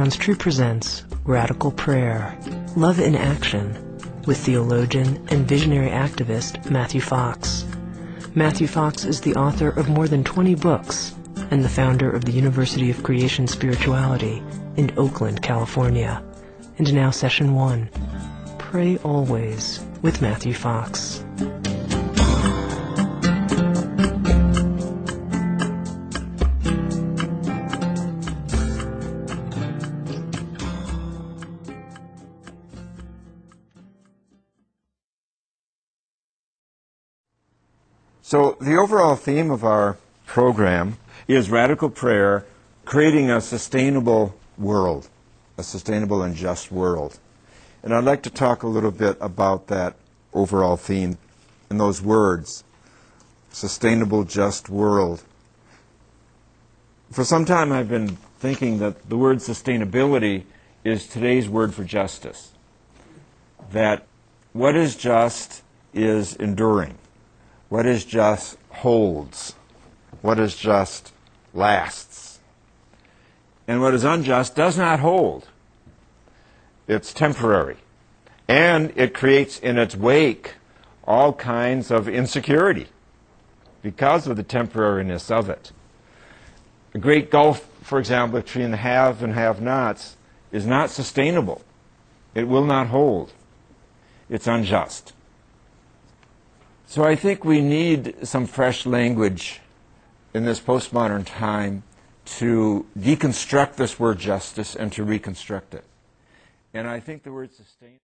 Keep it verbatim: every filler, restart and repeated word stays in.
Sounds True presents Radical Prayer, Love in Action, with theologian and visionary activist Matthew Fox. Matthew Fox is the author of more than twenty books and the founder of the University of Creation Spirituality in Oakland, California. And now Session one, Pray Always with Matthew Fox. So the overall theme of our program is radical prayer, creating a sustainable world, a sustainable and just world. And I'd like to talk a little bit about that overall theme and those words, sustainable, just world. For some time I've been thinking that the word sustainability is today's word for justice. That what is just is enduring. What is just holds. What is just lasts. And what is unjust does not hold. It's temporary. And it creates in its wake all kinds of insecurity because of the temporariness of it. The great gulf, for example, between the have and have-nots is not sustainable. It will not hold. It's unjust. So I think we need some fresh language in this postmodern time to deconstruct this word justice and to reconstruct it. And I think the word sustain